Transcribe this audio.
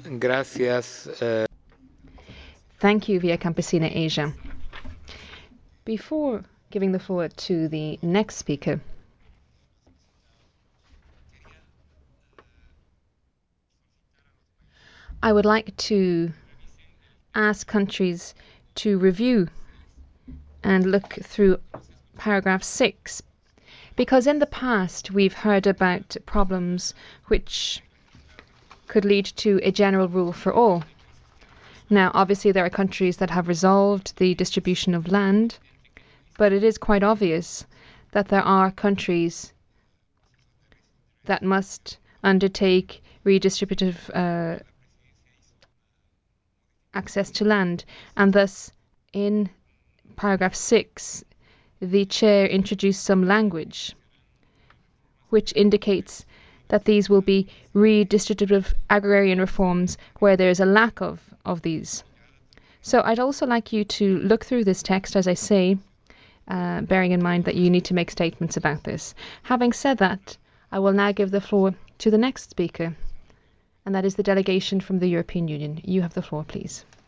Gracias. Thank you, Via Campesina Asia. Before giving the floor to the next speaker, I would like to ask countries to review and look through paragraph 6, because in the past we've heard about problems which could lead to a general rule for all. Now, obviously, there are countries that have resolved the distribution of land, but it is quite obvious that there are countries that must undertake redistributive access to land, and thus in paragraph 6 the chair introduced some language which indicates that these will be redistributive agrarian reforms where there is a lack of these. So I'd also like you to look through this text, as I say, bearing in mind that you need to make statements about this. Having said that, I will now give the floor to the next speaker, and that is the delegation from the European Union. You have the floor, please.